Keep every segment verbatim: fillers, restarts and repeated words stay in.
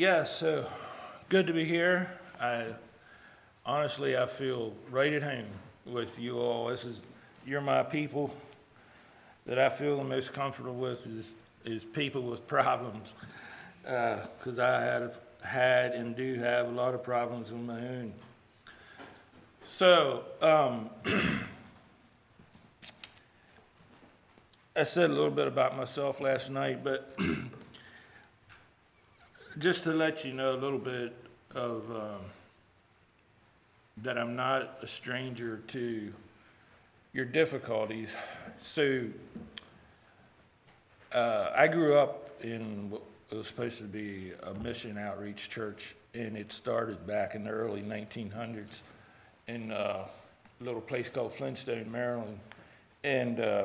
Yeah, so good to be here. I honestly I feel right at home with you all. This is you're my people that I feel the most comfortable with is is people with problems, because I had had and do have a lot of problems of my own. So um, I said a little bit about myself last night, but just to let you know a little bit of um, that I'm not a stranger to your difficulties. So uh, I grew up in what was supposed to be a mission outreach church, and it started back in the early nineteen hundreds in a little place called Flintstone, Maryland. And uh,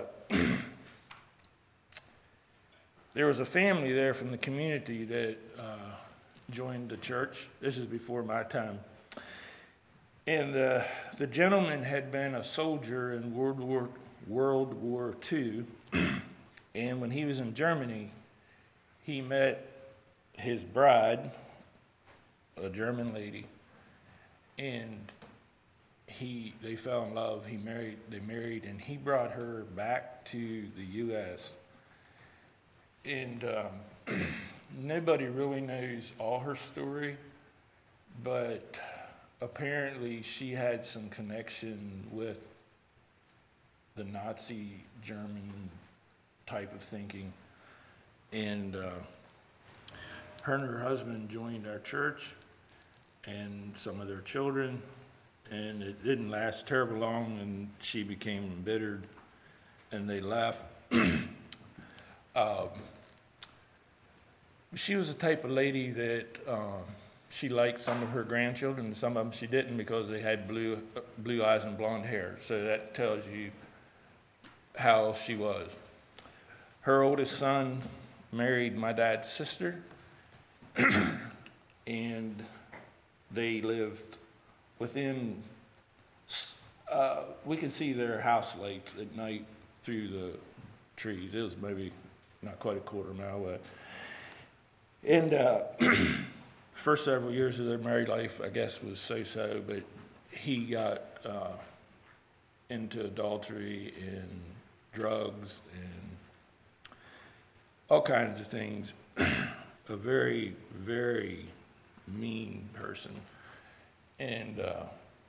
there was a family there from the community that uh, joined the church. This is before my time. And uh, the gentleman had been a soldier in World War World War Two, and when he was in Germany, he met his bride, a German lady, and he they fell in love. He married. They married, and he brought her back to the U S And um, nobody really knows all her story, but apparently she had some connection with the Nazi German type of thinking. And uh, her and her husband joined our church and some of their children, and it didn't last terribly long, and she became embittered, and they left. um, she was the type of lady that um, she liked some of her grandchildren, and some of them she didn't because they had blue blue eyes and blonde hair. So that tells you how she was. Her oldest son married my dad's sister, and they lived within, uh, we could see their house lights at night through the trees. It was maybe not quite a quarter mile away. And uh, first several years of their married life, I guess, was so-so, but he got uh, into adultery and drugs and all kinds of things. A very, very mean person. And uh,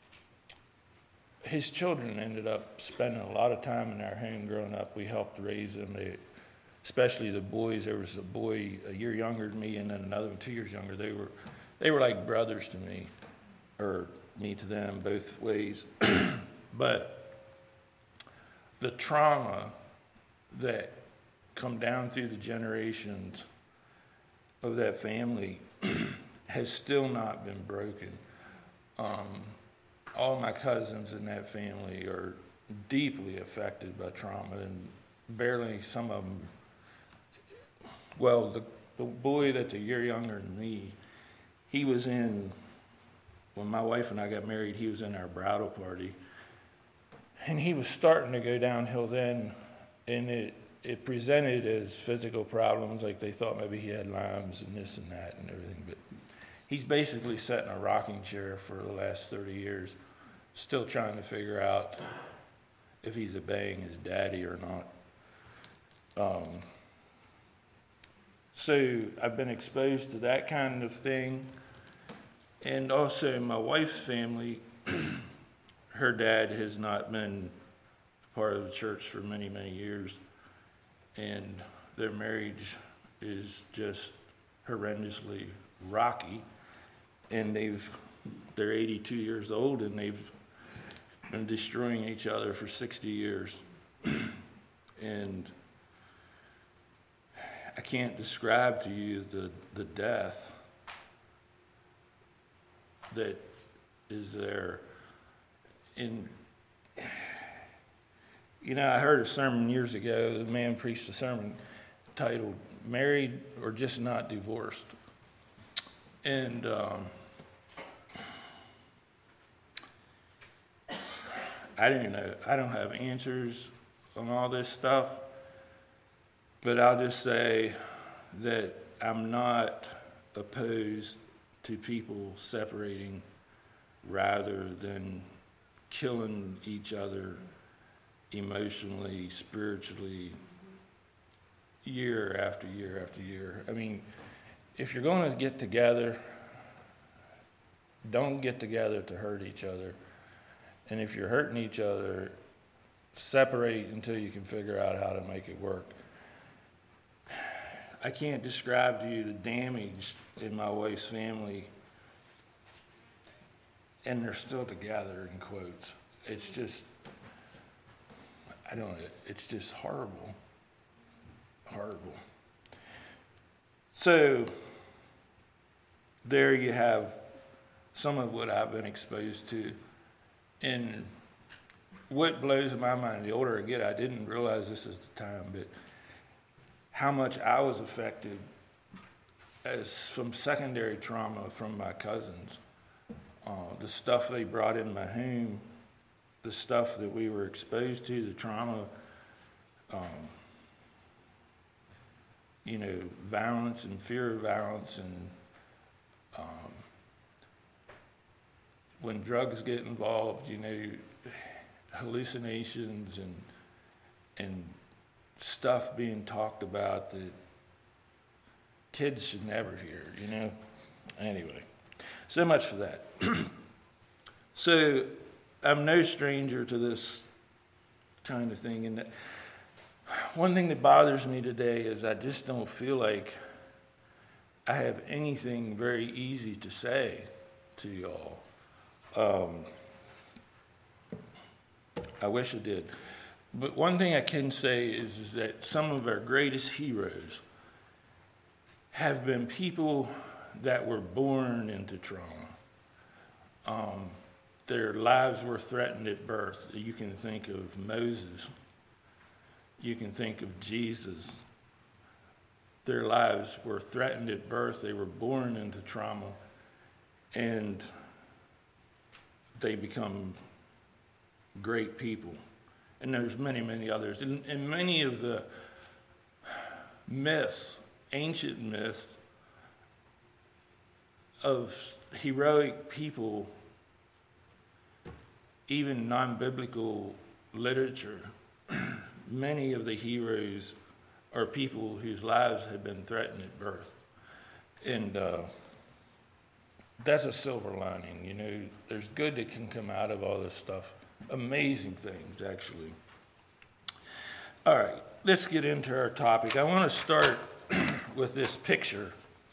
his children ended up spending a lot of time in our home growing up. We helped raise them. They, especially the boys. There was a boy a year younger than me, and then another one two years younger. They were, they were like brothers to me, or me to them, both ways. But the trauma that come down through the generations of that family has still not been broken. Um, all my cousins in that family are deeply affected by trauma, and barely some of them. Well, the, the boy that's a year younger than me, he was in, when my wife and I got married, he was in our bridal party. And he was starting to go downhill then, and it, it presented as physical problems, like they thought maybe he had Lyme's and this and that and everything. But he's basically sat in a rocking chair for the last thirty years, still trying to figure out if he's obeying his daddy or not. Um, So I've been exposed to that kind of thing. And also my wife's family, her dad has not been part of the church for many, many years. And their marriage is just horrendously rocky. And they've, they're eighty-two years old, and they've been destroying each other for sixty years. And I can't describe to you the, the death that is there. And, you know, I heard a sermon years ago, the man preached a sermon titled, Married or Just Not Divorced. And um, I don't know, I don't have answers on all this stuff. But I'll just say that I'm not opposed to people separating rather than killing each other emotionally, spiritually, year after year after year. I mean, if you're going to get together, don't get together to hurt each other. And if you're hurting each other, separate until you can figure out how to make it work. I can't describe to you the damage in my wife's family, and they're still together, in quotes. It's just, I don't know, it's just horrible. Horrible. So, there you have some of what I've been exposed to. And what blows my mind, the older I get, I didn't realize this at the time, but how much I was affected as from secondary trauma from my cousins. Uh, the stuff they brought in my home, the stuff that we were exposed to, the trauma, um, you know, violence and fear of violence, and um, when drugs get involved, you know, hallucinations and and stuff being talked about that kids should never hear, you know. Anyway, so much for that. So I'm no stranger to this kind of thing, and that one thing that bothers me today is I just don't feel like I have anything very easy to say to y'all. Um, I wish I did. But one thing I can say is, is that some of our greatest heroes have been people that were born into trauma. Um, their lives were threatened at birth. You can think of Moses. You can think of Jesus. Their lives were threatened at birth. They were born into trauma, and they become great people. And there's many, many others. And, and many of the myths, ancient myths of heroic people, even non-biblical literature, many of the heroes are people whose lives have been threatened at birth. And uh, that's a silver lining, you know. There's good that can come out of all this stuff. Amazing things, actually. All right, let's get into our topic. I want to start with this picture.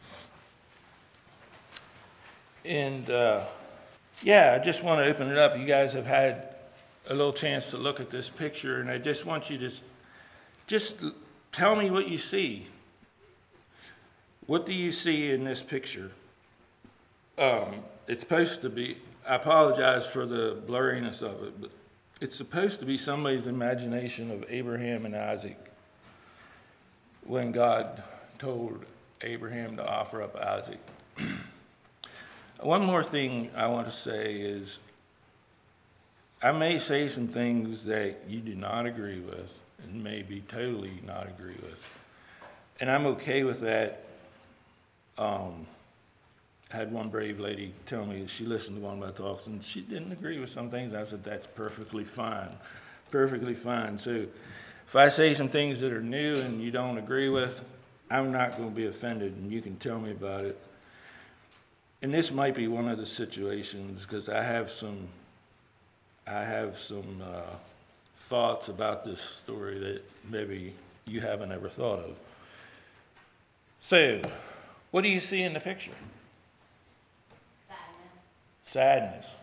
And uh, yeah, I just want to open it up. You guys have had a little chance to look at this picture, and I just want you to just tell me what you see. What do you see in this picture? Um, it's supposed to be, I apologize for the blurriness of it, but it's supposed to be somebody's imagination of Abraham and Isaac when God told Abraham to offer up Isaac. One more thing I want to say is, I may say some things that you do not agree with, and maybe totally not agree with. And I'm okay with that. Um, I had one brave lady tell me she listened to one of my talks and she didn't agree with some things. I said, that's perfectly fine, perfectly fine. So if I say some things that are new and you don't agree with, I'm not going to be offended, and you can tell me about it. And this might be one of the situations, because I have some, I have some uh, thoughts about this story that maybe you haven't ever thought of. So, what do you see in the picture? Sadness. Sadness.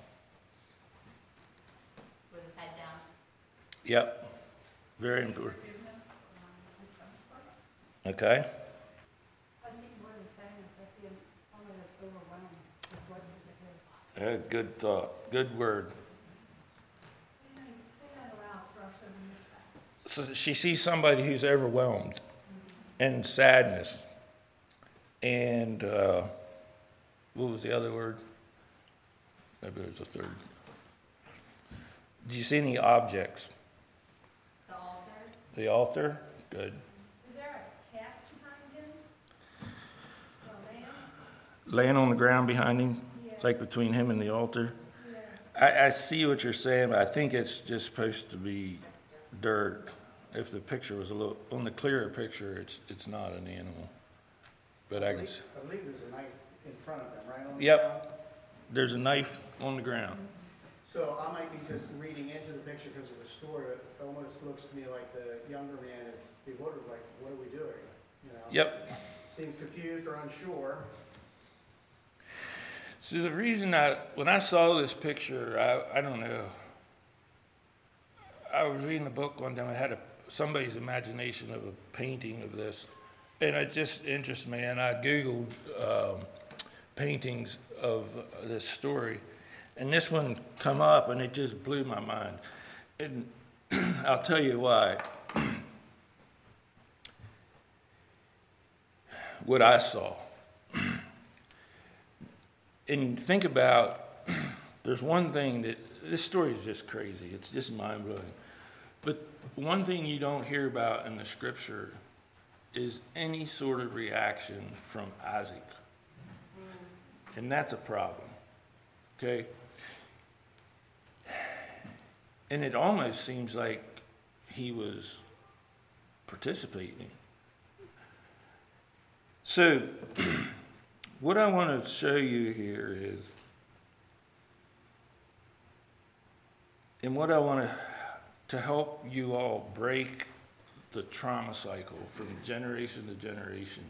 With his head down. Yep. Very important. Forgiveness on his son's part. Okay. I see more than sadness. I see someone that's overwhelmed with what is ahead. Uh, good thought. Good word. Say that, say that aloud for us to miss that. So she sees somebody who's overwhelmed mm-hmm. and sadness. And uh, what was the other word? Maybe there's a third. Did you see any objects? The altar. The altar? Good. Is there a cat behind him? A lamb? laying on the ground behind him, Yeah. like between him and the altar. Yeah. I, I see what you're saying, but I think it's just supposed to be dirt. If the picture was a little, on the clearer picture, it's, it's not an animal. But I can, s- I believe there's a knife in front of them, right? on the Yep. ground? there's a knife on the ground. So I might be just reading into the picture because of the story, but it almost looks to me like the younger man is bewildered, like, what are we doing? You know? Yep. Seems confused or unsure. So the reason I, when I saw this picture, I, I don't know. I was reading a book one time. I had a, somebody's imagination of a painting of this, and it just interests me. And I Googled um, paintings of this story, and this one come up, and it just blew my mind. And I'll tell you why. What I saw. And think about, there's one thing that, this story is just crazy. It's just mind-blowing. But one thing you don't hear about in the scripture is any sort of reaction from Isaac. And that's a problem, okay? And it almost seems like he was participating. So, what I want to show you here is, and what I want to, to help you all break the trauma cycle from generation to generation,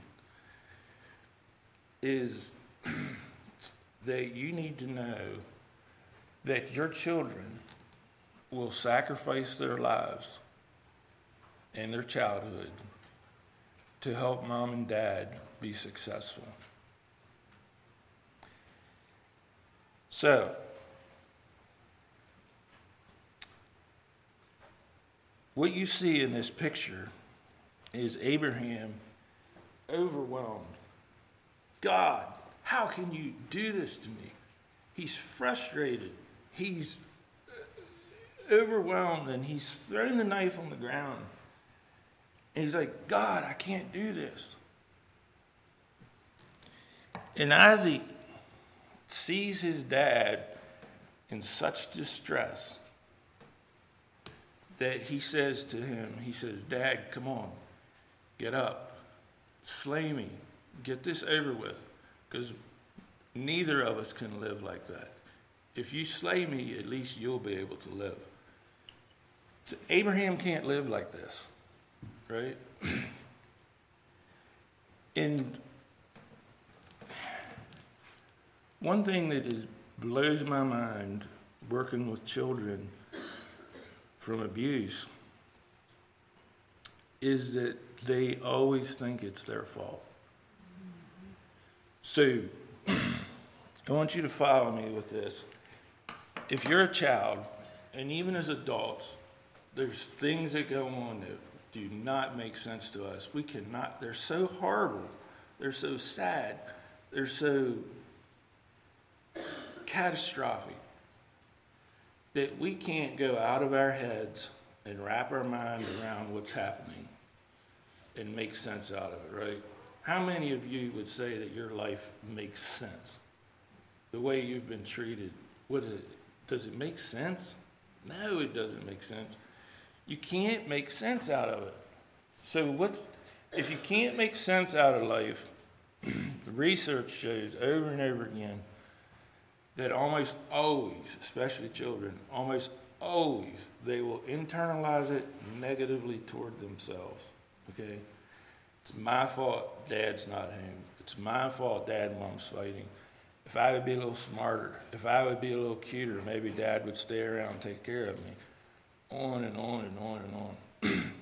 is that you need to know that your children will sacrifice their lives and their childhood to help mom and dad be successful. So, what you see in this picture is Abraham overwhelmed. God, how can you do this to me? He's frustrated. He's overwhelmed, and he's thrown the knife on the ground. And he's like, God, I can't do this. And Isaac sees his dad in such distress that he says to him, he says, Dad, come on, get up, slay me, get this over with, because neither of us can live like that. If you slay me, at least you'll be able to live. So Abraham can't live like this, right? And one thing that is, blows my mind working with children from abuse is that they always think it's their fault. So I want you to follow me with this. If you're a child, and even as adults, there's things that go on that do not make sense to us. We cannot, they're so horrible. They're so sad. They're so catastrophic that we can't go out of our heads and wrap our mind around what's happening and make sense out of it, right? How many of you would say that your life makes sense? The way you've been treated, what is it, does it make sense? No, it doesn't make sense. You can't make sense out of it. So what, if you can't make sense out of life, research shows over and over again that almost always, especially children, almost always, they will internalize it negatively toward themselves, okay? It's my fault Dad's not home. It's my fault Dad and Mom's fighting. If I would be a little smarter, if I would be a little cuter, maybe Dad would stay around and take care of me. On and on and on and on.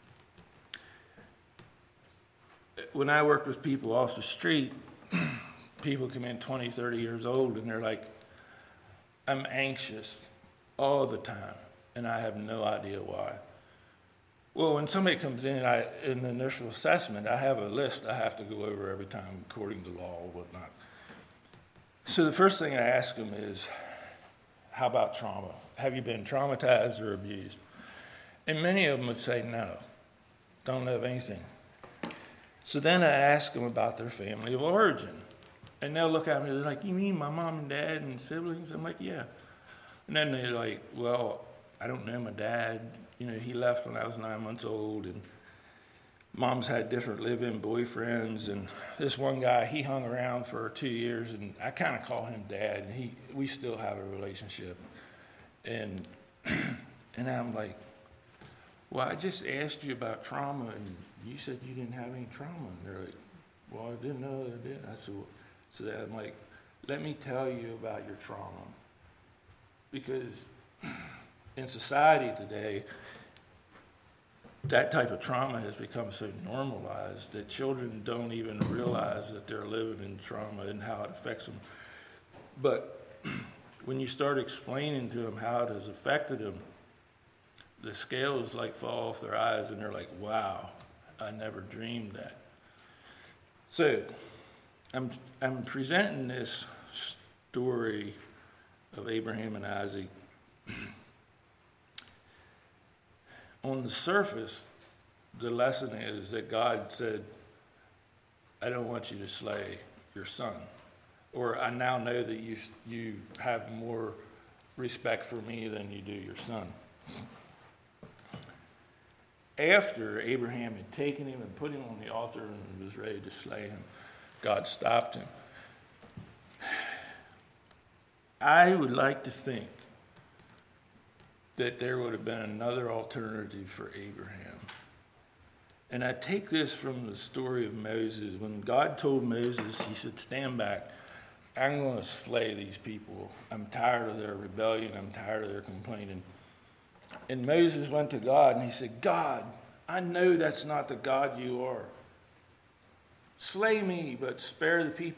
When I worked with people off the street, people come in twenty, thirty years old, and they're like, I'm anxious all the time, and I have no idea why. Well, when somebody comes in, I, in the initial assessment, I have a list I have to go over every time according to law or whatnot. So the first thing I ask them is, how about trauma? Have you been traumatized or abused? And many of them would say no, don't have anything. So then I ask them about their family of origin. And they'll look at me, they're like, you mean my mom and dad and siblings? I'm like, yeah. And then they're like, well, I don't know my dad. You know, he left when I was nine months old, and mom's had different live-in boyfriends, and this one guy, he hung around for two years, and I kind of call him dad, and he, we still have a relationship. And, and I'm like, well, I just asked you about trauma, and you said you didn't have any trauma. And they're like, well, I didn't know I did. I said, well, so I'm like, let me tell you about your trauma. Because in society today, that type of trauma has become so normalized that children don't even realize that they're living in trauma and how it affects them. But when you start explaining to them how it has affected them, the scales like fall off their eyes and they're like, wow, I never dreamed that. So I'm, I'm presenting this story of Abraham and Isaac. On the surface, the lesson is that God said, I don't want you to slay your son. Or I now know that you, you have more respect for me than you do your son. After Abraham had taken him and put him on the altar and was ready to slay him, God stopped him. I would like to think that there would have been another alternative for Abraham. And I take this from the story of Moses. When God told Moses, he said, stand back. I'm going to slay these people. I'm tired of their rebellion. I'm tired of their complaining. And Moses went to God and he said, God, I know that's not the God you are. Slay me, but spare the people.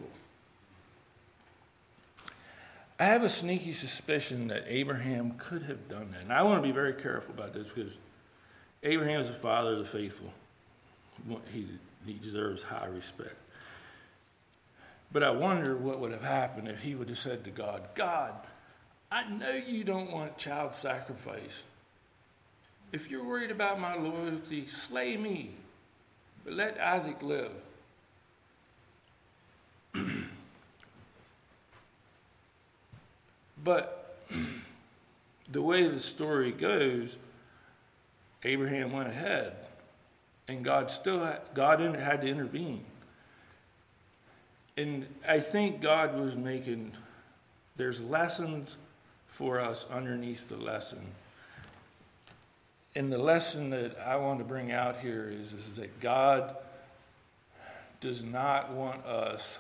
I have a sneaky suspicion that Abraham could have done that. And I want to be very careful about this because Abraham is the father of the faithful. He, he deserves high respect. But I wonder what would have happened if he would have said to God, God, I know you don't want child sacrifice. If you're worried about my loyalty, slay me, but let Isaac live. But the way the story goes, Abraham went ahead, and God still had, God had to intervene. And I think God was making, there's lessons for us underneath the lesson. And the lesson that I want to bring out here is, is that God does not want us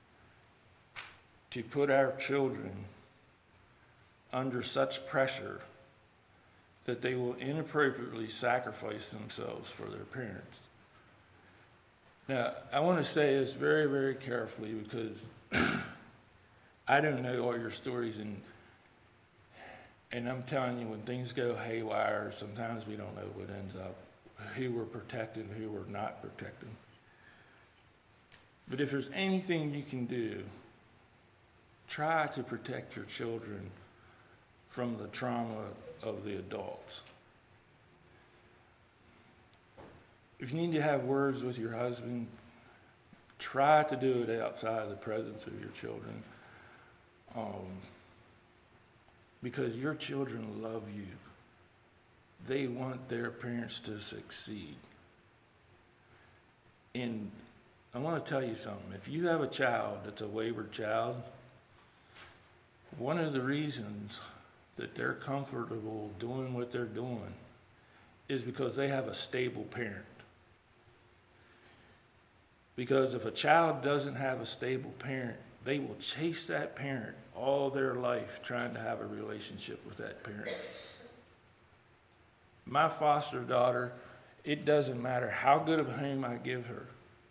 to put our children under such pressure that they will inappropriately sacrifice themselves for their parents. Now, I want to say this very, very carefully because I don't know all your stories, and and I'm telling you, when things go haywire, sometimes we don't know what ends up, who we're protecting, who we're not protecting. But if there's anything you can do, try to protect your children from the trauma of the adults. If you need to have words with your husband, try to do it outside the presence of your children. Um, because your children love you. They want their parents to succeed. And I want to tell you something. If you have a child that's a wayward child, one of the reasons that they're comfortable doing what they're doing is because they have a stable parent. Because if a child doesn't have a stable parent, they will chase that parent all their life trying to have a relationship with that parent. My foster daughter, it doesn't matter how good of a home I give her.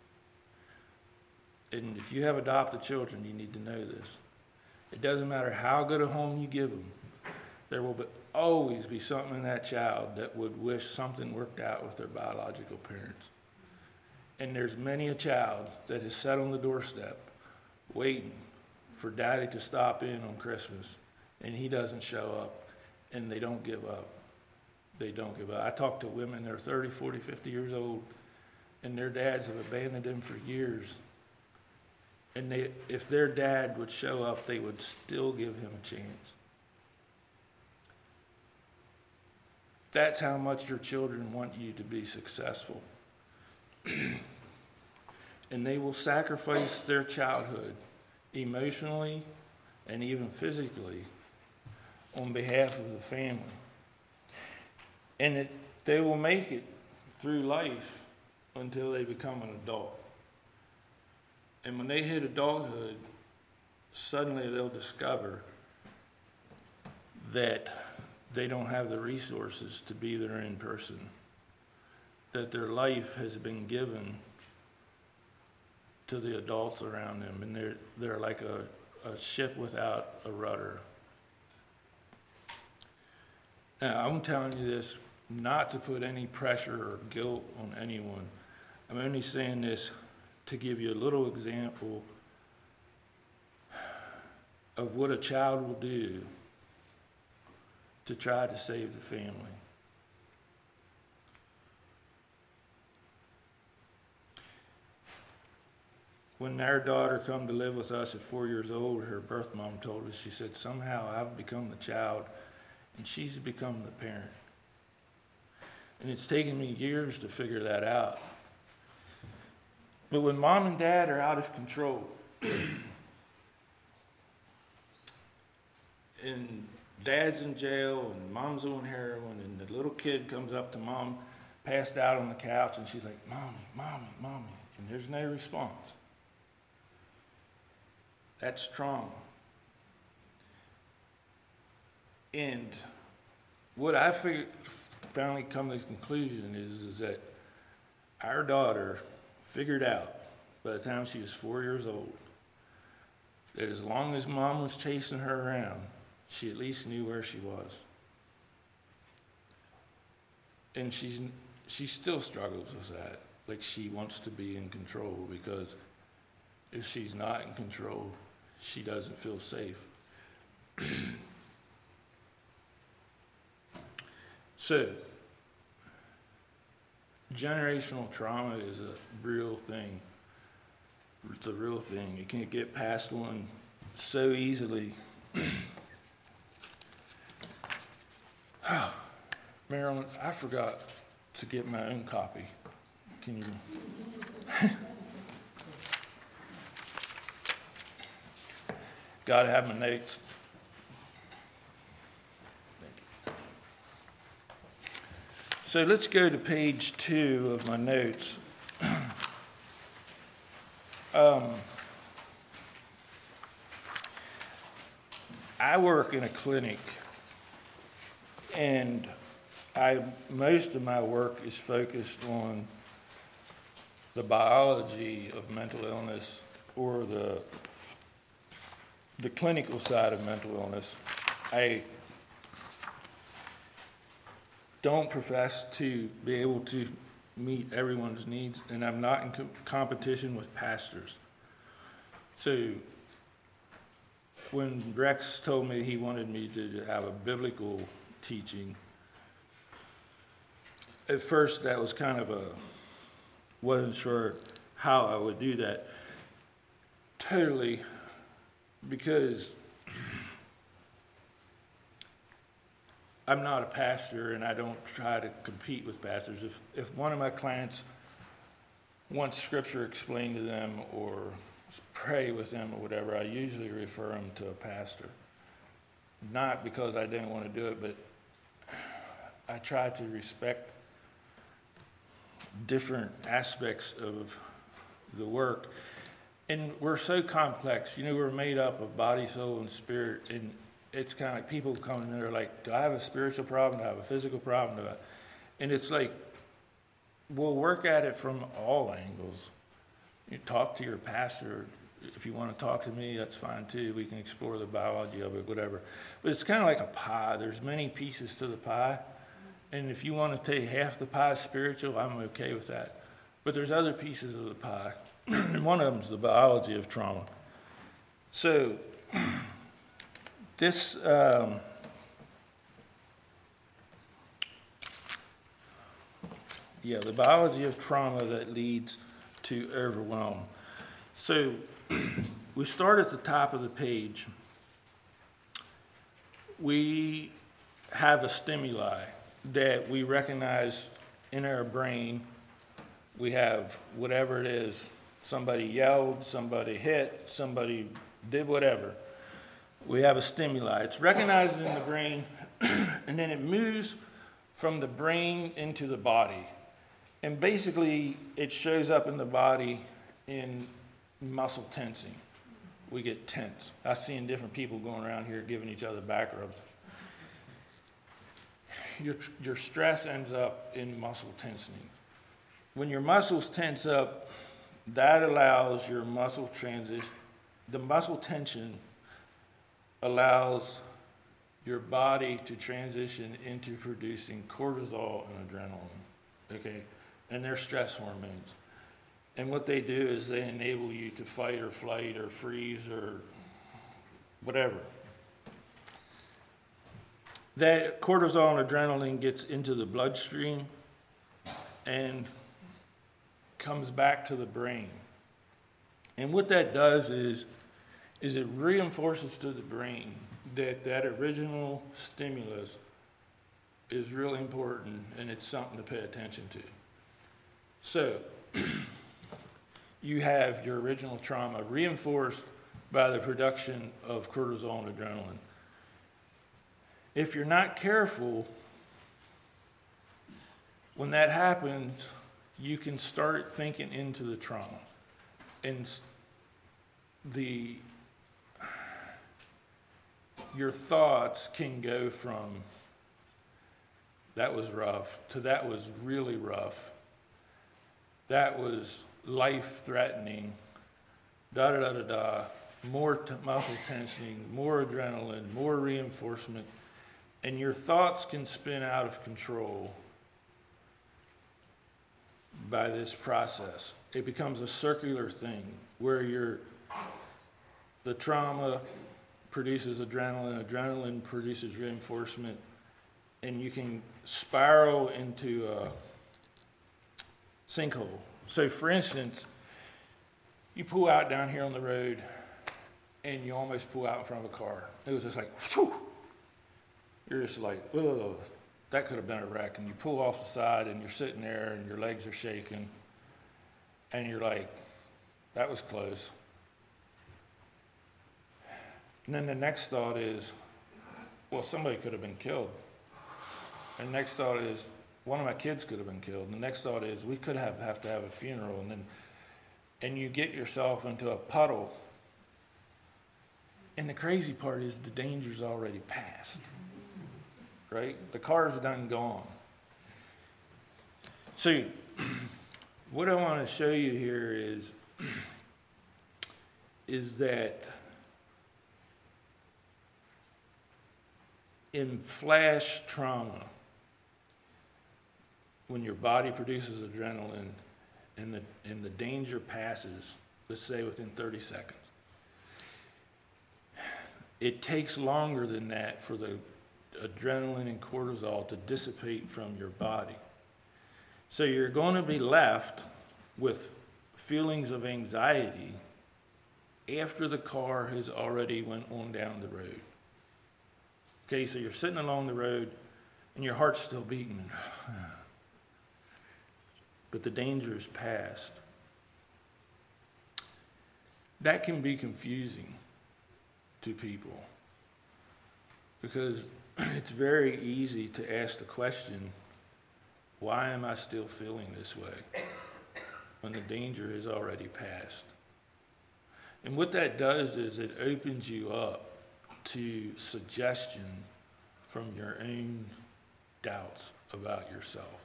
And if you have adopted children, you need to know this. It doesn't matter how good a home you give them. There will be, always be something in that child that would wish something worked out with their biological parents. And there's many a child that is sat on the doorstep waiting for daddy to stop in on Christmas, and he doesn't show up, and they don't give up. They don't give up. I talk to women that are thirty, forty, fifty years old, and their dads have abandoned them for years. And they, if their dad would show up, they would still give him a chance. That's how much your children want you to be successful. And they will sacrifice their childhood emotionally and even physically on behalf of the family. And it, they will make it through life until they become an adult. And when they hit adulthood, suddenly they'll discover that they don't have the resources to be there in person, that their life has been given to the adults around them, and they're, they're like a, a ship without a rudder. Now, I'm telling you this not to put any pressure or guilt on anyone. I'm only saying this to give you a little example of what a child will do to try to save the family. When our daughter come to live with us at four years old, her birth mom told us, she said, somehow I've become the child and she's become the parent. And it's taken me years to figure that out. But when mom and dad are out of control, and dad's in jail and mom's on heroin, and the little kid comes up to mom, passed out on the couch, and she's like, mommy, mommy, mommy, and there's no response. That's trauma. And what I figured, finally come to the conclusion is, is that our daughter figured out by the time she was four years old that as long as mom was chasing her around, she at least knew where she was. And she's, she still struggles with that. Like, she wants to be in control, because if she's not in control, she doesn't feel safe. So, generational trauma is a real thing. It's a real thing. You can't get past one so easily. Marilyn, I forgot to get my own copy. Can you? Gotta have my notes. So let's go to page two of my notes. um, I work in a clinic, and I most of my work is focused on the biology of mental illness, or the the clinical side of mental illness. I don't profess to be able to meet everyone's needs, and I'm not in com- competition with pastors. So when Rex told me he wanted me to have a biblical teaching, at first that was kind of a, wasn't sure how I would do that totally, because I'm not a pastor, and I don't try to compete with pastors. If if one of my clients wants scripture explained to them, or pray with them or whatever, I usually refer them to a pastor. Not because I didn't want to do it, but I try to respect different aspects of the work. And we're so complex. You know, we're made up of body, soul, and spirit, and it's kind of like people come in there like, do I have a spiritual problem? Do I have a physical problem? Do I? And it's like, we'll work at it from all angles. You talk to your pastor. If you want to talk to me, that's fine too. We can explore the biology of it, whatever. But it's kind of like a pie. There's many pieces to the pie. And if you want to take half the pie spiritual, I'm okay with that. But there's other pieces of the pie. And one of them is the biology of trauma. So, this, um, yeah, the biology of trauma that leads to overwhelm. So, we start at the top of the page. We have a stimuli that we recognize in our brain. We have whatever it is. Somebody yelled, somebody hit, somebody did whatever. We have a stimuli. It's recognized in the brain, and then it moves from the brain into the body. And basically, it shows up in the body in muscle tensing. We get tense. I've seen different people going around here giving each other back rubs. Your, your stress ends up in muscle tensing. When your muscles tense up, that allows your muscle transition. The muscle tension allows your body to transition into producing cortisol and adrenaline, okay? And they're stress hormones. And what they do is they enable you to fight or flight or freeze or whatever. That cortisol and adrenaline gets into the bloodstream and comes back to the brain. And what that does is, is it reinforces to the brain that that original stimulus is really important and it's something to pay attention to. So, you have your original trauma reinforced by the production of cortisol and adrenaline. If you're not careful, when that happens, you can start thinking into the trauma. And the your thoughts can go from that was rough to that was really rough. That was life-threatening, da da da da da, more t- muscle tensing, more adrenaline, more reinforcement, and your thoughts can spin out of control by this process. It becomes a circular thing where you're, the trauma produces adrenaline, adrenaline produces reinforcement, and you can spiral into a sinkhole. So for instance, you pull out down here on the road and you almost pull out in front of a car. It was just like, whew. You're just like, oh, that could have been a wreck. And you pull off the side and you're sitting there and your legs are shaking. And you're like, that was close. And then the next thought is, well, somebody could have been killed. And the next thought is, one of my kids could have been killed. And the next thought is, we could have, have to have a funeral. And then, and you get yourself into a puddle. And the crazy part is the danger's already passed. Right? The car's done gone. So, what I want to show you here is, is that in flash trauma, when your body produces adrenaline and the, and the danger passes, let's say within thirty seconds, it takes longer than that for the adrenaline and cortisol to dissipate from your body. So you're going to be left with feelings of anxiety after the car has already went on down the road. Okay, so you're sitting along the road and your heart's still beating. But the danger is past. That can be confusing to people because it's very easy to ask the question, why am I still feeling this way when the danger is already passed? And what that does is it opens you up to suggestion from your own doubts about yourself.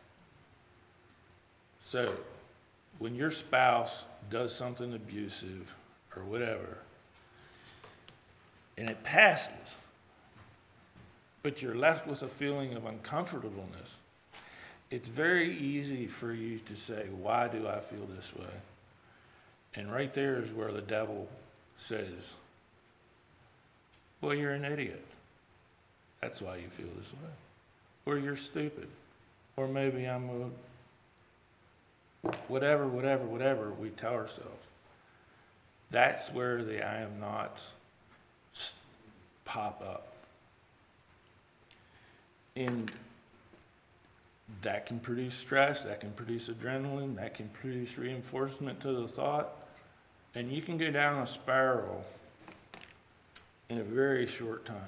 So, when your spouse does something abusive or whatever, and it passes, but you're left with a feeling of uncomfortableness, it's very easy for you to say, why do I feel this way? And right there is where the devil says, well, you're an idiot. That's why you feel this way. Or you're stupid. Or maybe I'm a whatever, whatever, whatever we tell ourselves. That's where the I am nots s- pop up. And that can produce stress, that can produce adrenaline, that can produce reinforcement to the thought, and you can go down a spiral in a very short time.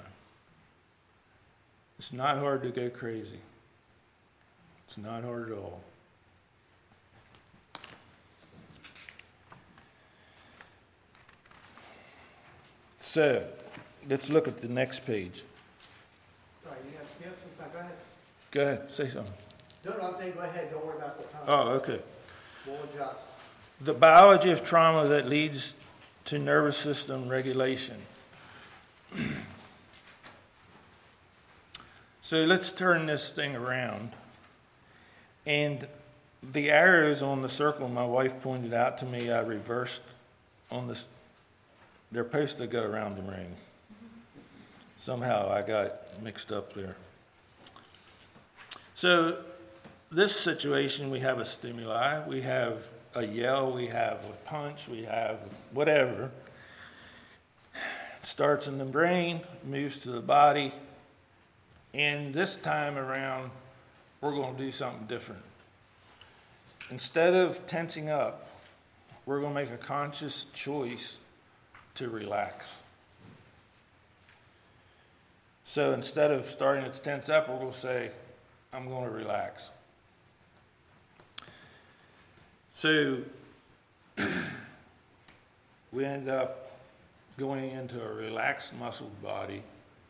It's not hard to go crazy. It's not hard at all. So, let's look at the next page. Sorry, you have, you have some time, go ahead. Go ahead, say something. No, no, I'm saying go ahead, don't worry about the time. Oh, okay. We'll adjust. The biology of trauma that leads to nervous system regulation. So let's turn this thing around. And the arrows on the circle my wife pointed out to me, I reversed on this. They're supposed to go around the ring. Somehow I got mixed up there. So this situation, we have a stimuli, we have a yell, we have a punch, we have whatever. It starts in the brain, moves to the body, and this time around, we're going to do something different. Instead of tensing up, we're going to make a conscious choice to relax. So instead of starting to tense up, we're going to say, I'm going to relax. So we end up going into a relaxed muscle body,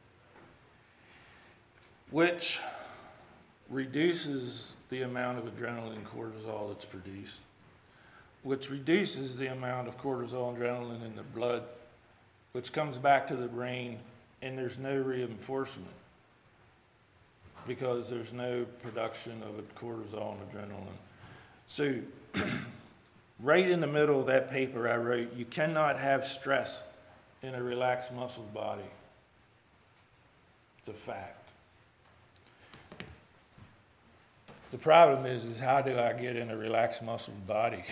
which reduces the amount of adrenaline and cortisol that's produced, which reduces the amount of cortisol and adrenaline in the blood, which comes back to the brain, and there's no reinforcement because there's no production of cortisol and adrenaline. So right in the middle of that paper I wrote, you cannot have stress in a relaxed muscle body. It's a fact. The problem is, is how do I get in a relaxed muscle body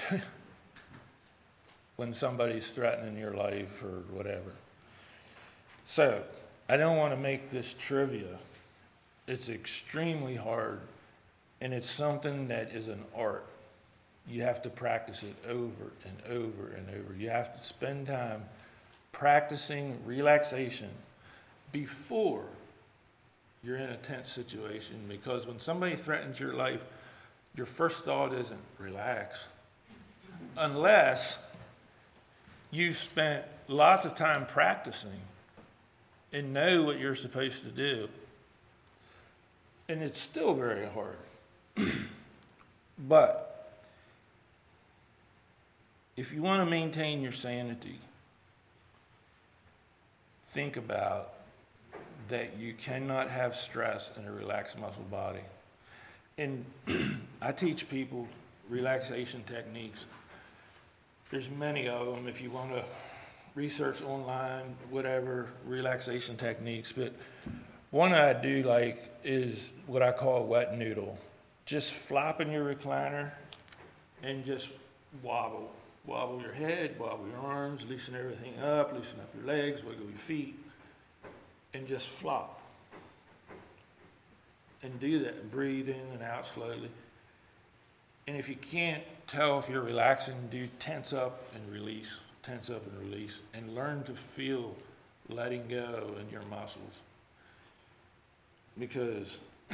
when somebody's threatening your life or whatever? So I don't want to make this trivia. It's extremely hard, and it's something that is an art. You have to practice it over and over and over. You have to spend time practicing relaxation before you're in a tense situation, because when somebody threatens your life, your first thought isn't relax, unless you've spent lots of time practicing and know what you're supposed to do. And it's still very hard. But if you want to maintain your sanity, think about that you cannot have stress in a relaxed muscle body. And I teach people relaxation techniques. There's many of them if you want to research online, whatever, relaxation techniques. But one I do like is what I call a wet noodle. Just flop in your recliner and just wobble. Wobble your head, wobble your arms, loosen everything up, loosen up your legs, wiggle your feet, and just flop. And do that, and breathe in and out slowly. And if you can't tell if you're relaxing, do tense up and release, tense up and release, and learn to feel letting go in your muscles. Because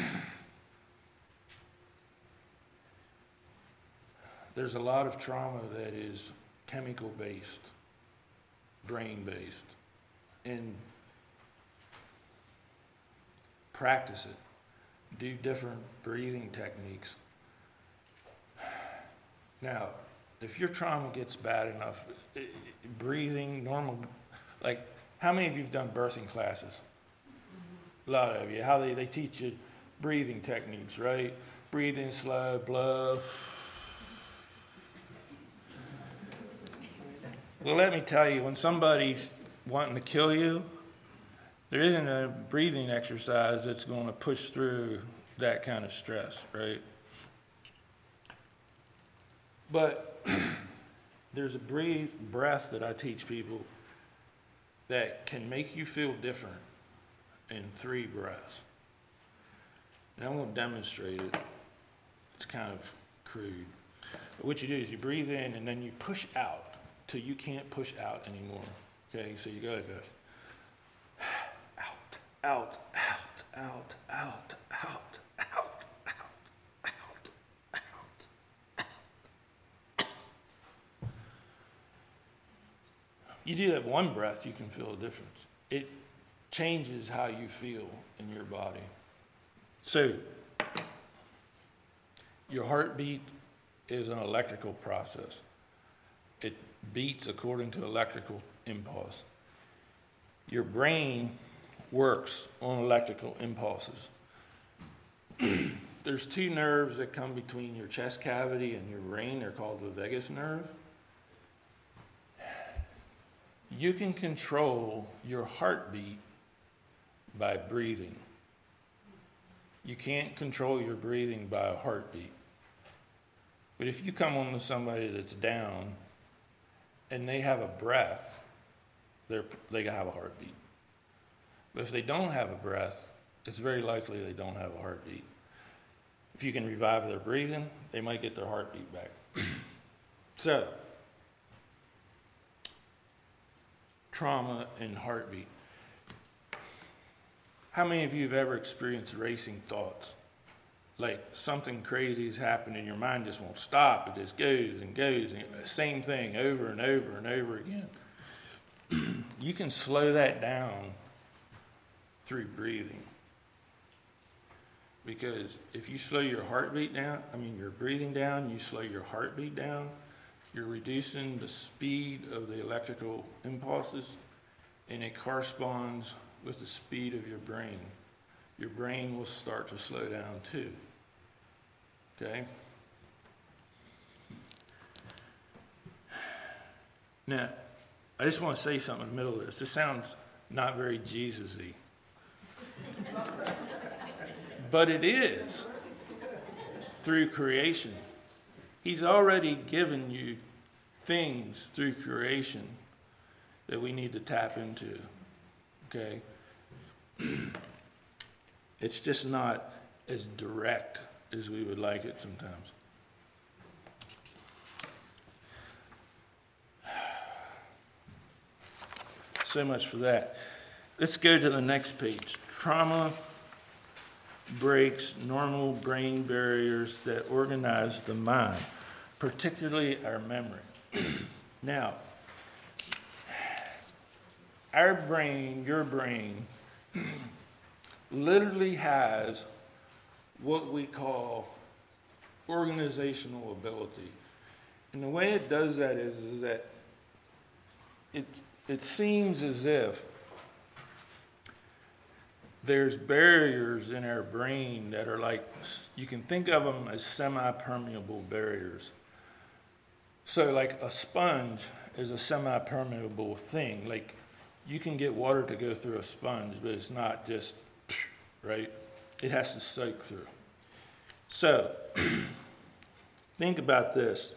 there's a lot of trauma that is chemical-based, brain-based, and practice it. Do different breathing techniques. Now, if your trauma gets bad enough, i- i- breathing, normal, like, how many of you have done birthing classes? A lot of you. How they, they teach you breathing techniques, right? Breathe in slow, blow. Well, let me tell you, when somebody's wanting to kill you, there isn't a breathing exercise that's going to push through that kind of stress, right? But there's a breathe, breath that I teach people that can make you feel different in three breaths. And I'm going to demonstrate it. It's kind of crude. But what you do is you breathe in and then you push out till you can't push out anymore. Okay, so you go like this. Out, out, out, out, out, out, out, out, out, out. You do that one breath, you can feel a difference. It changes how you feel in your body. So, your heartbeat is an electrical process. It beats according to electrical impulse. Your brain works on electrical impulses. There's two nerves that come between your chest cavity and your brain. They're called the vagus nerve. You can control your heartbeat by breathing. You can't control your breathing by a heartbeat. But if you come on to somebody that's down and they have a breath, they're, they have a heartbeat. But if they don't have a breath, it's very likely they don't have a heartbeat. If you can revive their breathing, they might get their heartbeat back. So, trauma and heartbeat. How many of you have ever experienced racing thoughts? Like something crazy has happened and your mind just won't stop. It just goes and goes, and the same thing over and over and over again. You can slow that down through breathing. Because if you slow your heartbeat down, I mean your breathing down, you slow your heartbeat down, you're reducing the speed of the electrical impulses, and it corresponds with the speed of your brain. Your brain will start to slow down too. Okay? Now, I just want to say something in the middle of this. This sounds not very Jesus-y. But it is through creation. He's already given you things through creation that we need to tap into. Okay? It's just not as direct as we would like it sometimes. So much for that. Let's go to the next page. Trauma breaks normal brain barriers that organize the mind, particularly our memory. Now, our brain, your brain, literally has what we call organizational ability. And the way it does that is, is that it, it seems as if there's barriers in our brain that are like, you can think of them as semi-permeable barriers. So like a sponge is a semi-permeable thing. Like you can get water to go through a sponge, but it's not just, right? It has to soak through. So think about this.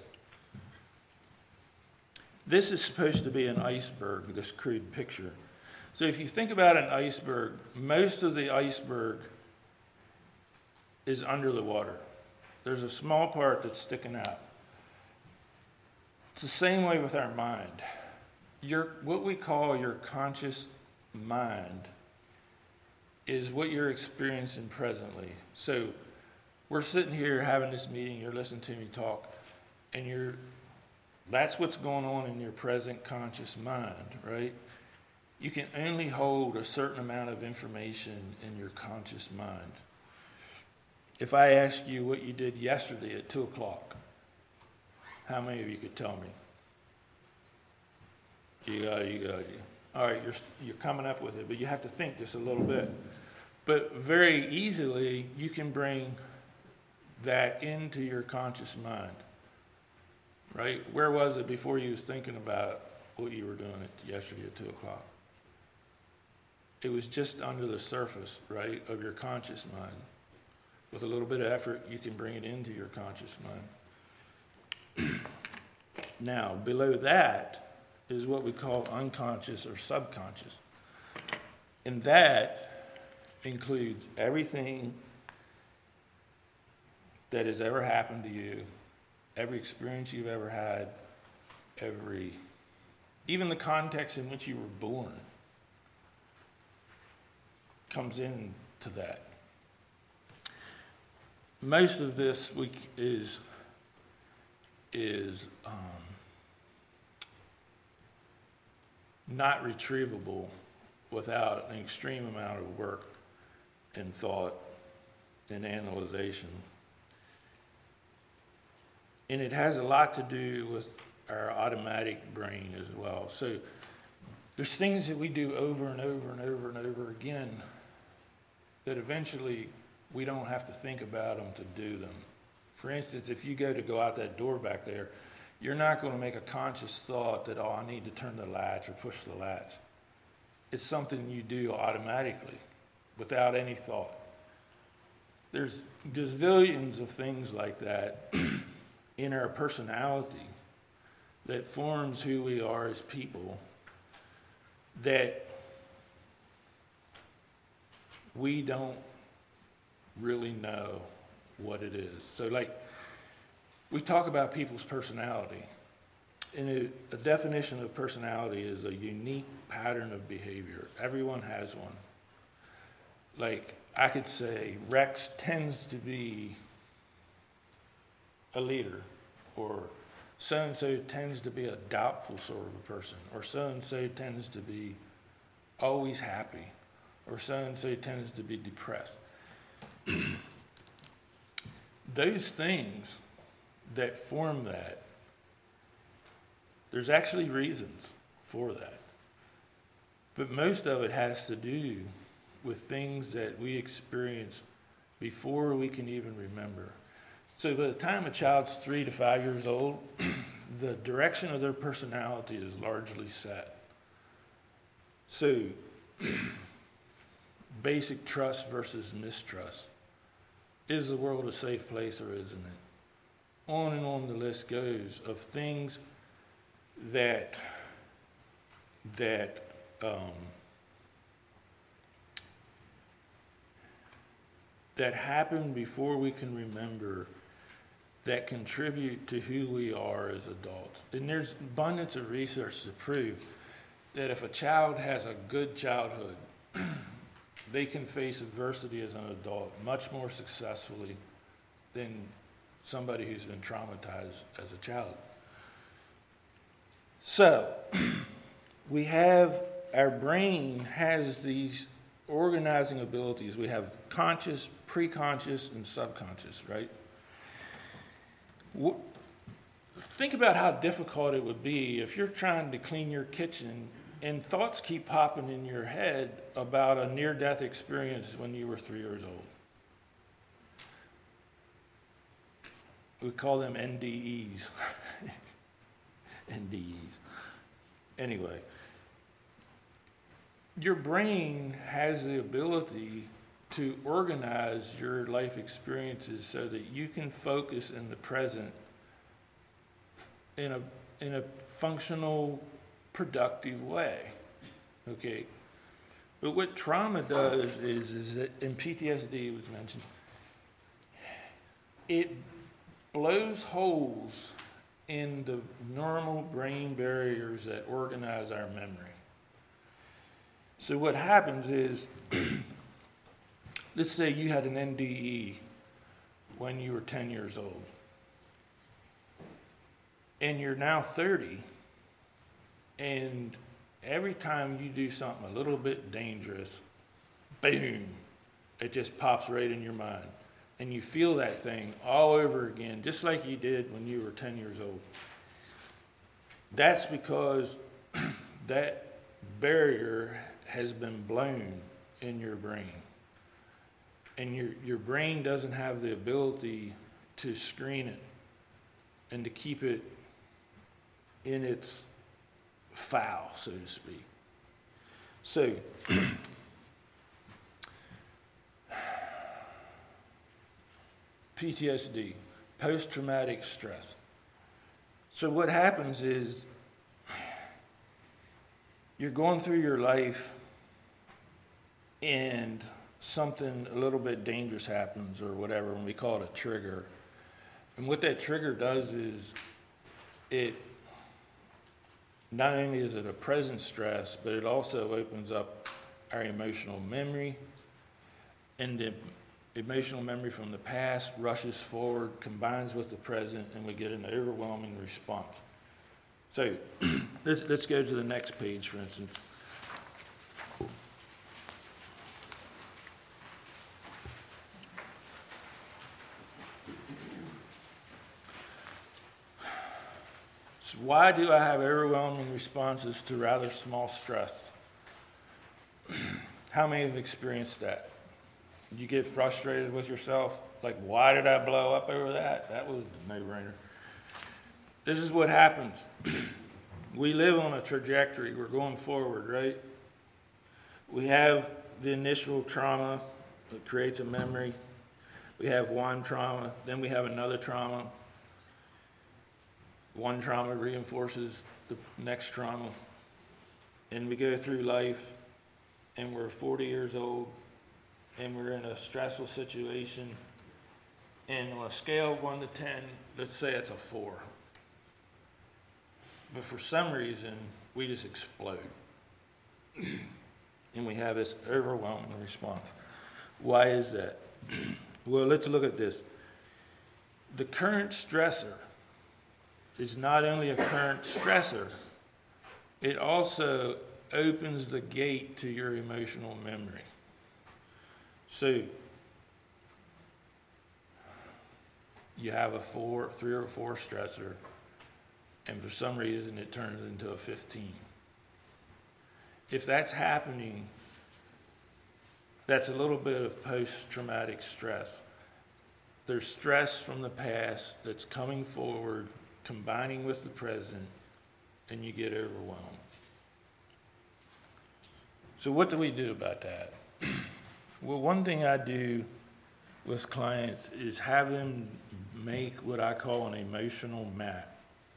This is supposed to be an iceberg, this crude picture. So if you think about an iceberg, most of the iceberg is under the water. There's a small part that's sticking out. It's the same way with our mind. Your, what we call your conscious mind is what you're experiencing presently. So we're sitting here having this meeting, you're listening to me talk, and you're, that's what's going on in your present conscious mind, right? You can only hold a certain amount of information in your conscious mind. If I ask you what you did yesterday at two o'clock, how many of you could tell me? You got it, you got it. All right, you're, you're coming up with it, but you have to think just a little bit. But very easily, you can bring that into your conscious mind, right? Where was it before you was thinking about what you were doing at yesterday at two o'clock? It was just under the surface, right, of your conscious mind. With a little bit of effort, you can bring it into your conscious mind. Now, below that is what we call unconscious or subconscious. And that includes everything that has ever happened to you, every experience you've ever had, every, even the context in which you were born comes into that. Most of this week is, is um, not retrievable without an extreme amount of work and thought and analyzation. And it has a lot to do with our automatic brain as well. So there's things that we do over and over and over and over again that eventually we don't have to think about them to do them. For instance, if you go to go out that door back there, you're not going to make a conscious thought that, oh, I need to turn the latch or push the latch. It's something you do automatically without any thought. There's gazillions of things like that in our personality that forms who we are as people that we don't really know what it is. So like, we talk about people's personality. And a, a definition of personality is a unique pattern of behavior. Everyone has one. Like, I could say Rex tends to be a leader, or so-and-so tends to be a doubtful sort of a person, or so-and-so tends to be always happy, or so-and-so tends to be depressed. Those things that form that, there's actually reasons for that. But most of it has to do with things that we experience before we can even remember. So by the time a child's three to five years old, the direction of their personality is largely set. So basic trust versus mistrust. Is the world a safe place or isn't it? On and on the list goes of things that that um, that happen before we can remember, that contribute to who we are as adults. And there's abundance of research to prove that if a child has a good childhood, they can face adversity as an adult much more successfully than somebody who's been traumatized as a child. So, we have, our brain has these organizing abilities. We have conscious, preconscious, and subconscious, right? Think about how difficult it would be if you're trying to clean your kitchen and thoughts keep popping in your head about a near-death experience when you were three years old. We call them N D Es. N D Es. Anyway, your brain has the ability to organize your life experiences so that you can focus in the present in a in a functional, productive way. Okay. But what trauma does is, is that, and P T S D was mentioned, it blows holes in the normal brain barriers that organize our memory. So what happens is, let's say you had an N D E when you were ten years old, and you're now thirty, and every time you do something a little bit dangerous, boom, it just pops right in your mind. And you feel that thing all over again, just like you did when you were ten years old. That's because that barrier has been blown in your brain. And your, your brain doesn't have the ability to screen it and to keep it in its file, so to speak. So, P T S D, post-traumatic stress. So what happens is you're going through your life and something a little bit dangerous happens or whatever, and we call it a trigger. And what that trigger does is it, not only is it a present stress, but it also opens up our emotional memory, and the emotional memory from the past rushes forward, combines with the present, and we get an overwhelming response. So let's, let's go to the next page, for instance. So why do I have overwhelming responses to rather small stress? How many have experienced that? You get frustrated with yourself, like, why did I blow up over that? That was a no-brainer. This is what happens. We live on a trajectory. We're going forward, right? We have the initial trauma that creates a memory. We have one trauma, then we have another trauma. One trauma reinforces the next trauma. And we go through life, and we're forty years old, and we're in a stressful situation, and on a scale of one to ten, let's say it's a four. But for some reason, we just explode. And we have this overwhelming response. Why is that? Well, let's look at this. The current stressor is not only a current stressor, it also opens the gate to your emotional memory. So you have a four, three or four stressor, and for some reason it turns into a fifteen. If that's happening, that's a little bit of post-traumatic stress. There's stress from the past that's coming forward, combining with the present, and you get overwhelmed. So what do we do about that? Well, one thing I do with clients is have them make what I call an emotional map.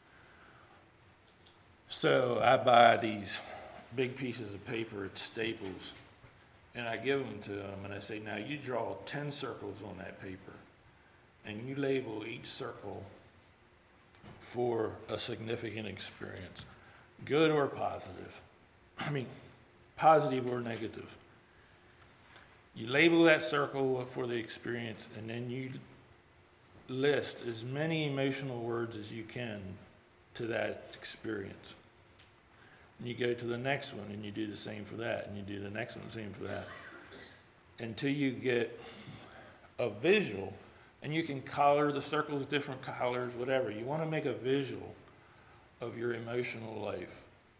So I buy these big pieces of paper at Staples, and I give them to them, and I say, now you draw ten circles on that paper, and you label each circle for a significant experience, good or positive. I mean, positive or negative. You label that circle for the experience, and then you list as many emotional words as you can to that experience. And you go to the next one, and you do the same for that, and you do the next one, the same for that, until you get a visual. And you can color the circles different colors, whatever. You want to make a visual of your emotional life.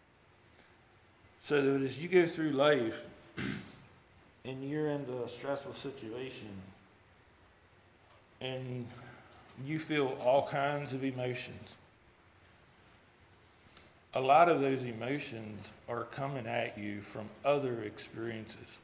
So that as you go through life and you're in a stressful situation and you feel all kinds of emotions, a lot of those emotions are coming at you from other experiences.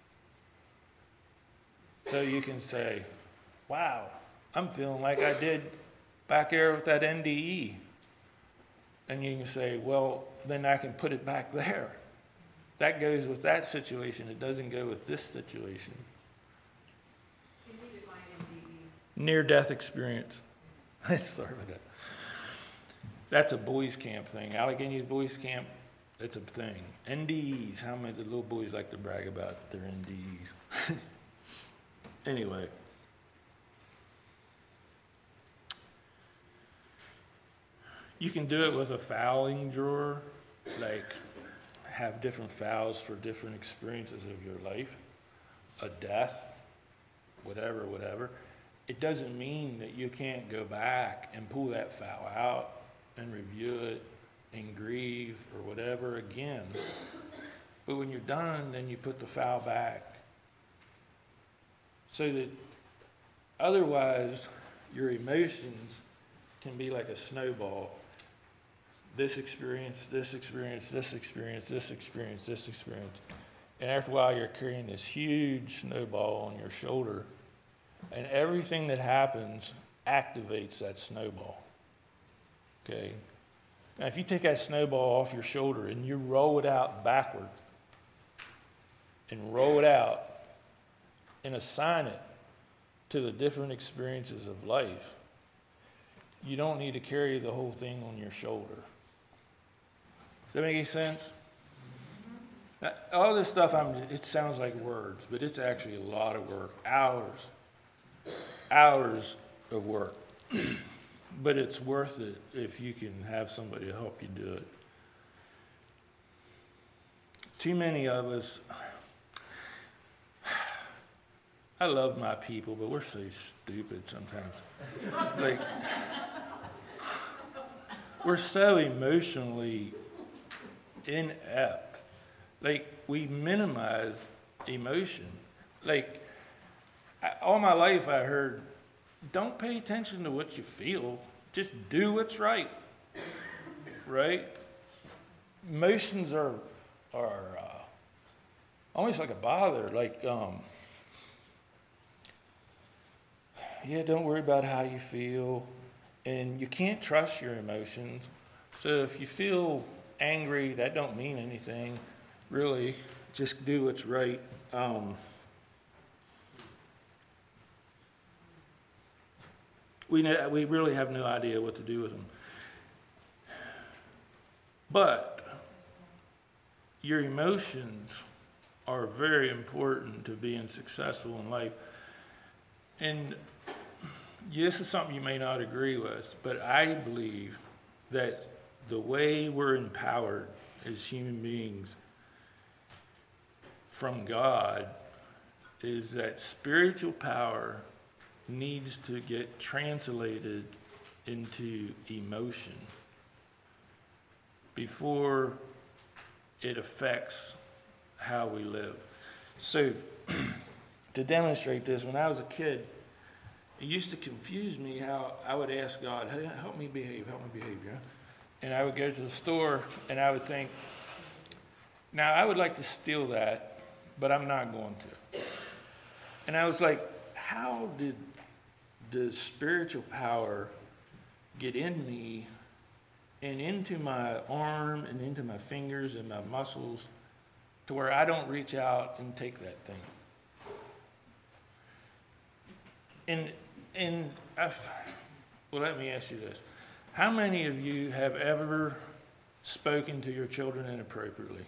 So you can say, wow, I'm feeling like I did back there with that N D E. And you can say, well, then I can put it back there. That goes with that situation. It doesn't go with this situation. Can you define M D E? Near-death experience. Sorry about that. That's a boys' camp thing. Allegheny Boys Camp, it's a thing. N D Es, how many of the little boys like to brag about their N D Es? Anyway. You can do it with a filing drawer, like have different files for different experiences of your life, a death, whatever, whatever. It doesn't mean that you can't go back and pull that file out and review it and grieve or whatever again. But when you're done, then you put the file back. So that otherwise your emotions can be like a snowball. This experience, this experience, this experience, this experience, this experience. And after a while, you're carrying this huge snowball on your shoulder, and everything that happens activates that snowball. Okay? Now, if you take that snowball off your shoulder and you roll it out backward and roll it out and assign it to the different experiences of life, you don't need to carry the whole thing on your shoulder. Does that make any sense? Now, all this stuff, I'm, it sounds like words, but it's actually a lot of work, hours, hours of work. But it's worth it if you can have somebody to help you do it. Too many of us, I love my people, but we're so stupid sometimes. Like, we're so emotionally inept. Like, we minimize emotion. Like, I, all my life I heard, don't pay attention to what you feel. Just do what's right. Right? Emotions are, are uh, almost like a bother. Like, um, yeah, don't worry about how you feel. And you can't trust your emotions. So if you feel angry, that don't mean anything. Really, just do what's right. Um, we, ne- we really have no idea what to do with them. But your emotions are very important to being successful in life. And this is something you may not agree with, but I believe that the way we're empowered as human beings from God is that spiritual power needs to get translated into emotion before it affects how we live. So, to demonstrate this, when I was a kid, it used to confuse me how I would ask God, hey, help me behave, help me behave, you know? And I would go to the store and I would think, now I would like to steal that, but I'm not going to. And I was like, how did the spiritual power get in me and into my arm and into my fingers and my muscles to where I don't reach out and take that thing? And, and I've, well, let me ask you this. How many of you have ever spoken to your children inappropriately?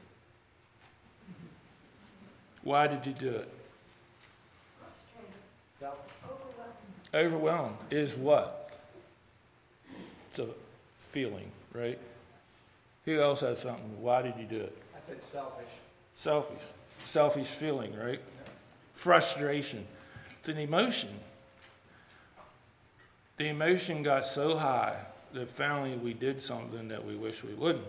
Why did you do it? Selfish. Overwhelmed is what? It's a feeling, right? Who else has something? Why did you do it? I said selfish. Selfish. Selfish feeling, right? Frustration. It's an emotion. The emotion got so high that finally we did something that we wish we wouldn't.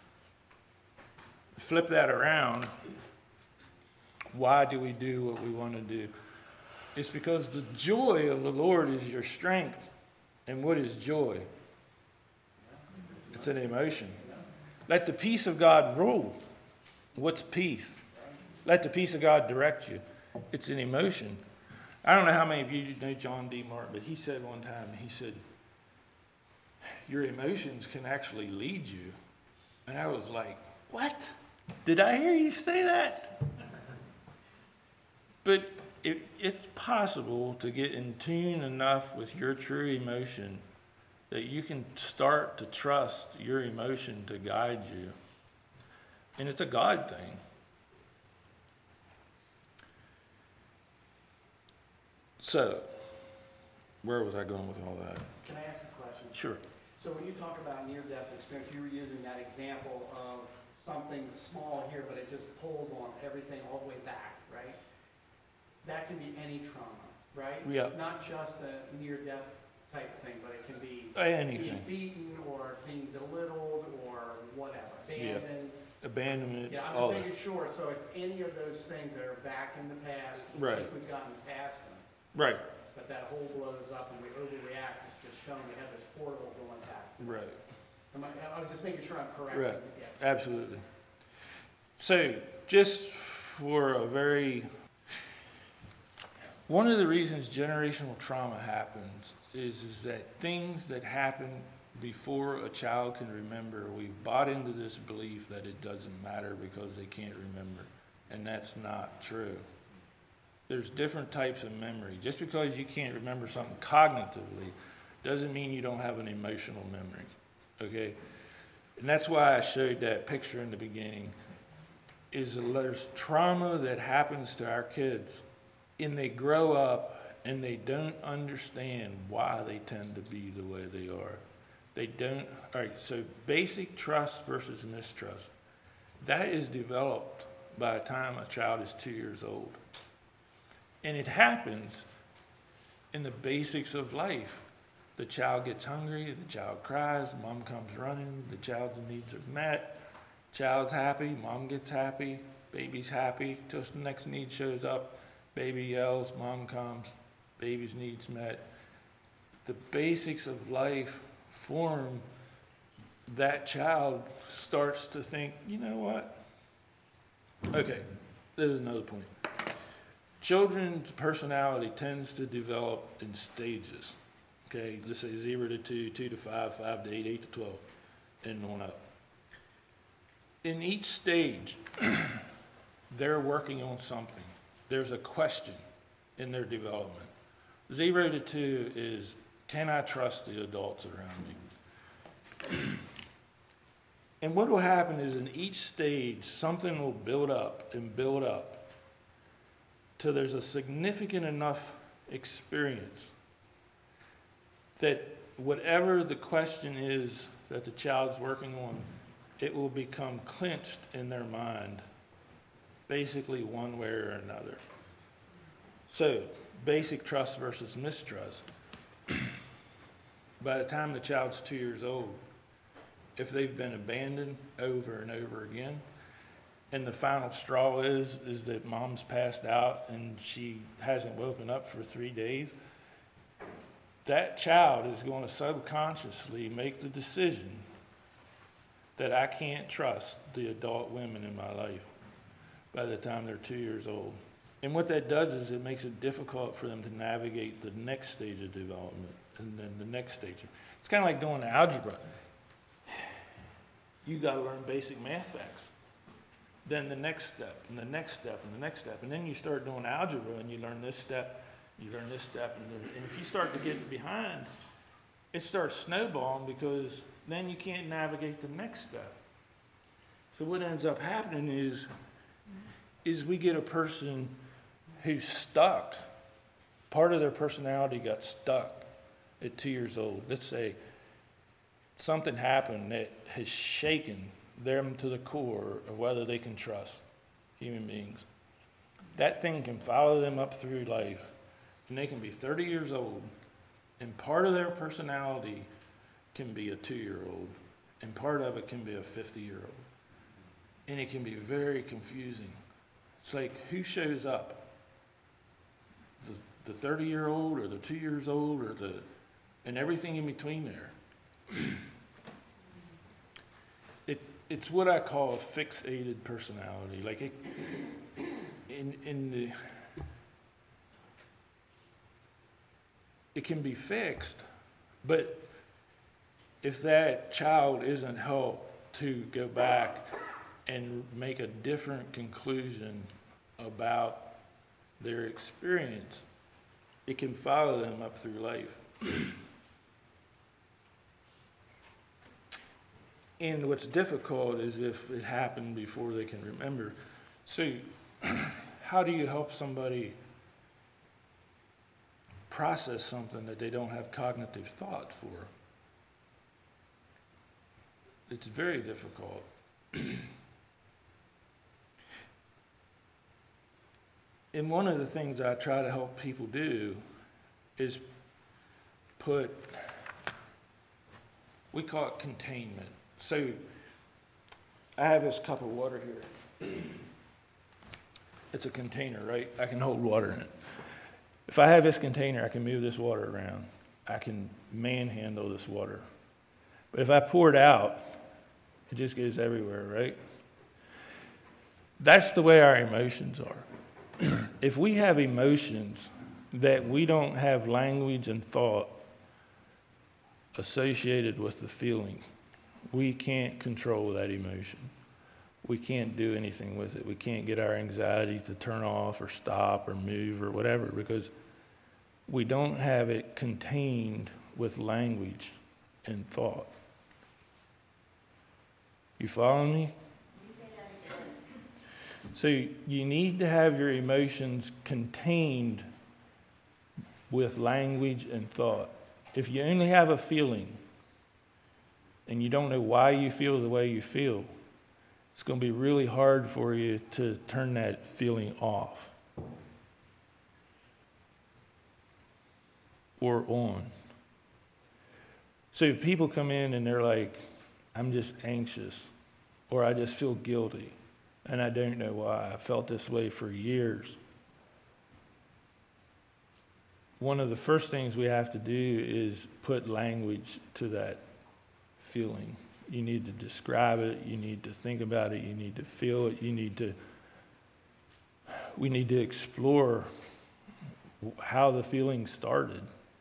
Flip that around. Why do we do what we want to do? It's because the joy of the Lord is your strength. And what is joy? It's an emotion. Let the peace of God rule. What's peace? Let the peace of God direct you. It's an emotion. I don't know how many of you know John D. Martin, but he said one time, he said, your emotions can actually lead you. And I was like, what? Did I hear you say that? But it, it's possible to get in tune enough with your true emotion that you can start to trust your emotion to guide you. And it's a God thing. So, where was I going with all that? Can I ask a question? Sure. So when you talk about near-death experience, you were using that example of something small here, but it just pulls on everything all the way back, right? That can be any trauma, right? Yeah. Not just a near-death type thing, but it can be Anything. being beaten or being belittled or whatever, abandoned. Abandonment. Yeah, I'm all just that. making sure, so it's any of those things that are back in the past. we Right. think We've gotten past them, Right. but that hole blows up and we overreact, it's just showing we have this portal going back. Right. Am I, I was just making sure I'm correct. Right. Yeah. Absolutely. So, just for a very, one of the reasons generational trauma happens is, is that things that happen before a child can remember, we've bought into this belief that it doesn't matter because they can't remember. And that's not true. There's different types of memory. Just because you can't remember something cognitively doesn't mean you don't have an emotional memory, okay? And that's why I showed that picture in the beginning, is that there's trauma that happens to our kids, and they grow up and they don't understand why they tend to be the way they are. They don't, all right, so basic trust versus mistrust, that is developed by the time a child is two years old. And it happens in the basics of life. The child gets hungry, the child cries, mom comes running, the child's needs are met, child's happy, mom gets happy, baby's happy, just the next need shows up, baby yells, mom comes, baby's needs met. The basics of life form, that child starts to think, you know what? Okay, this is another point. Children's personality tends to develop in stages. Okay, let's say zero to two, two to five, five to eight, eight to twelve, and on up. In each stage, they're working on something. There's a question in their development. Zero to two is, can I trust the adults around me? And what will happen is in each stage, something will build up and build up till there's a significant enough experience that whatever the question is that the child's working on, it will become clinched in their mind, basically one way or another. So, basic trust versus mistrust. By the time the child's two years old, if they've been abandoned over and over again, and the final straw is, is that mom's passed out and she hasn't woken up for three days, that child is going to subconsciously make the decision that I can't trust the adult women in my life by the time they're two years old. And what that does is it makes it difficult for them to navigate the next stage of development and then the next stage. It's kind of like doing algebra. You got to learn basic math facts. Then the next step, and the next step, and the next step. And then you start doing algebra, and you learn this step, you learn this step. And, and if you start to get behind, it starts snowballing because then you can't navigate the next step. So what ends up happening is, is we get a person who's stuck. Part of their personality got stuck at two years old. Let's say something happened that has shaken them to the core of whether they can trust human beings. That thing can follow them up through life, and they can be thirty years old, and part of their personality can be a two-year-old, and part of it can be a fifty-year-old. And it can be very confusing. It's like, who shows up? The, the thirty-year-old or the two years old or the, and everything in between there. It, it's what I call a fixated personality. Like it, in, in the, it can be fixed, but if that child isn't helped to go back and make a different conclusion about their experience, it can follow them up through life. And what's difficult is if it happened before they can remember. So how do you help somebody process something that they don't have cognitive thought for? It's very difficult. And one of the things I try to help people do is put, we call it containment. So I have this cup of water here. It's a container, right? I can hold water in it. If I have this container, I can move this water around. I can manhandle this water. But if I pour it out, it just goes everywhere, right? That's the way our emotions are. If we have emotions that we don't have language and thought associated with the feeling. We can't control that emotion. We can't do anything with it. We can't get our anxiety to turn off or stop or move or whatever because we don't have it contained with language and thought. You follow me? You say that again. So you need to have your emotions contained with language and thought. If you only have a feeling and you don't know why you feel the way you feel, it's going to be really hard for you to turn that feeling off or on. So if people come in and they're like, I'm just anxious, or I just feel guilty, and I don't know why. I felt this way for years. One of the first things we have to do is put language to that feeling. You need to describe it, you need to think about it, you need to feel it, you need to, we need to explore how the feeling started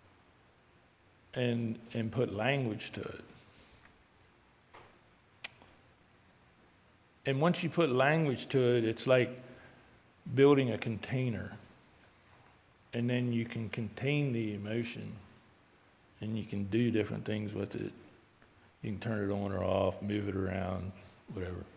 and, and put language to it. And once you put language to it, it's like building a container. And then you can contain the emotion and you can do different things with it. You can turn it on or off, move it around, whatever.